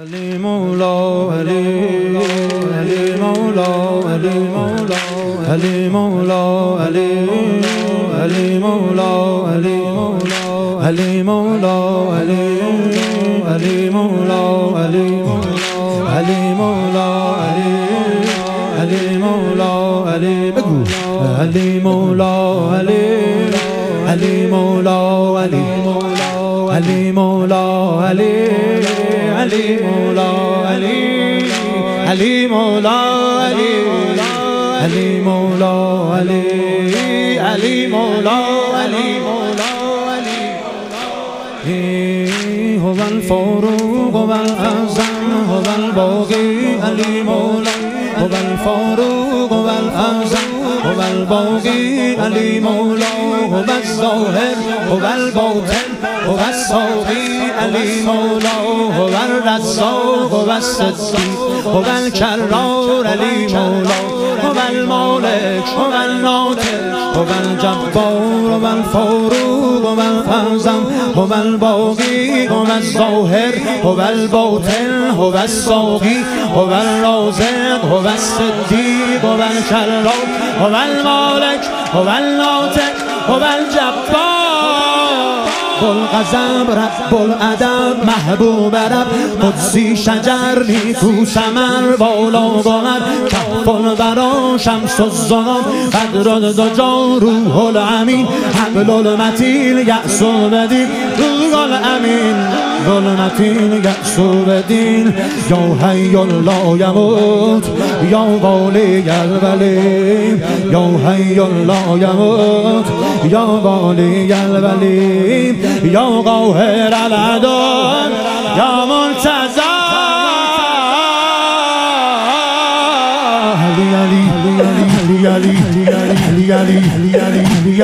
علی مولا علی مولا علی مولا علی مولا علی مولا علی مولا علی مولا علی مولا علی مولا علی مولا علی بگو علی مولا علی مولا علی مولا علی مولا علی مولا علی مولا علی مولا هو الفاروق هو الأعظم هو الباقي علی مولا هو الفاروق هو الأعظم هو الباقي علی مولا هو الظاهر هو الباطن هو الساقي علی مولا هو الرزاق هو الصدیق هو الکرار علی مولا هو المالک هو الناطق هو الجبار هو الفاروق هو الأعظم هو الباقي هو الظاهر هو الباطن هو الساقي هو الرازق هو الصدیق هو الکرار هو المالک هو الناطق هو الجبار بلغضب رب الادب محبوب رب قدسی شجر نیکو ثمر بالا گمر کف الورا شمس الظلام بدر الدجا روح الامین حبل المتین یأس البدین روح الامین ظلمتین یأس البدین یا حی لا یموت یا والی الولی یا حی لا یموت یا والی الولی یا قاهر العدل یا منتظر علی علی علی علی علی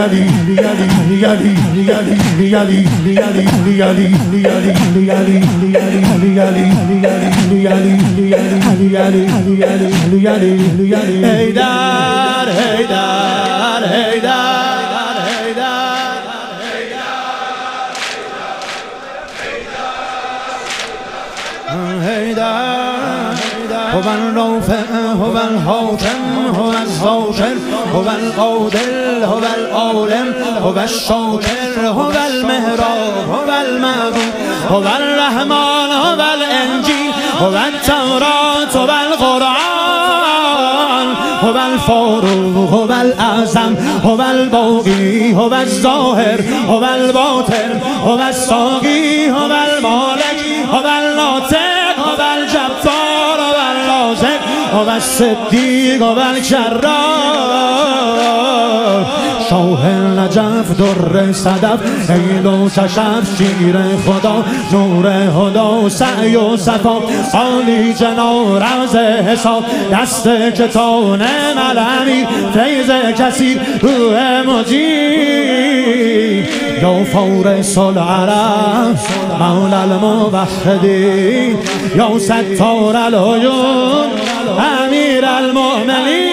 هو الرافع هو الحاكم هو الظاهر هو القادر هو العالم هو الشاکر هو المهراب هو المعبود هو الرحمن هو الانجیل هو التوراة هو القرآن هو الفاروق هو الاعظم هو الباقی هو الظاهر هو الباطن هو الساقی هو المالک هو الناطق هو الجبار هو الرازق هو الصدیق هو الکرار شاه نجف در صدف عیل و ششف شیر خدا نور هدا سعی و صفا عالی جنا رمز حساب دست کتان ملمی فیض کثیر روح مجید یا فارس العرب مولا الموحدین یا ستار العیون امیر المؤمنین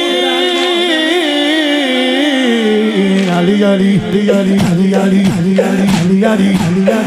علی علی علی علی علی علی علی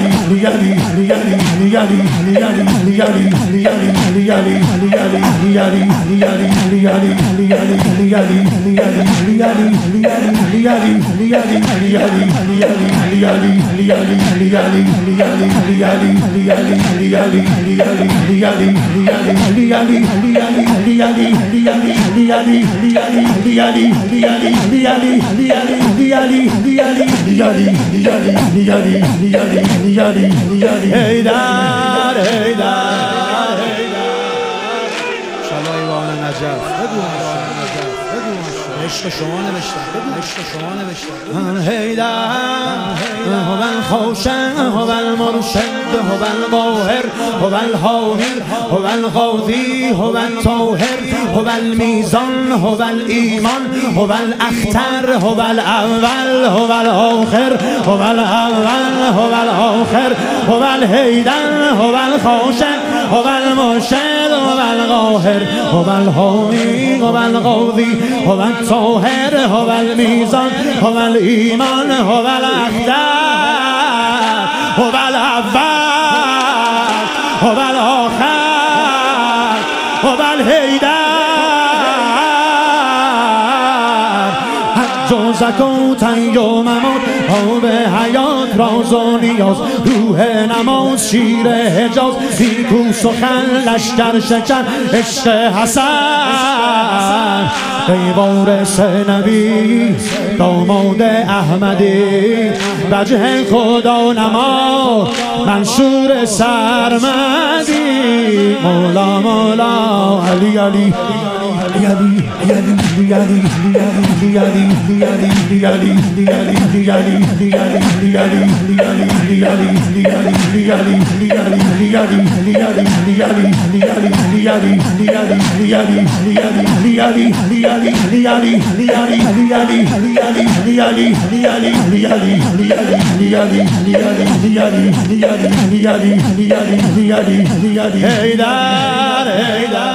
عشق شما نوشتم عشق شما نوشتم حیدر هو الخوشن هو المرشد هو القاهر هو الحامی هو القاضی هو الطاهر هو المیزان هو الایمان هو الاختر هو الاول هو الاخر هو الاول هو الاخر هو الحیدر هو الخوشن هو المرشد هو القاهر هو الحامی هو القاضی هو الطاهر هو الميزان هو الإيمان هو الأخدار هو الأول هو الآخر بل جوزک و تنگ و ممات آب حیات راز و نیاز روح نماز شیر حجاز نیکو سخن لشکر شکن عشق حسن ای وارث نبی داماد احمدی وجه خدا نما منشور سرمدی مولا مولا علی علی Hey,